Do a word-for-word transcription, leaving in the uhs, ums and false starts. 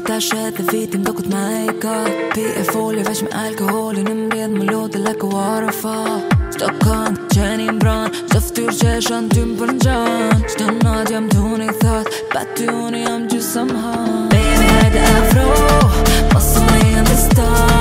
tash edhe vitim do këtë ma e ka Pi e folje veç me alkoholin Në mbjedh më lote like a waterfall Qdo kënd që një mbran Qdo ftyr që e shën ty më për në gjan Qdo nat jam tu një thot Pa ty unë jam gjysëm han Baby hajde afro Mos më në the star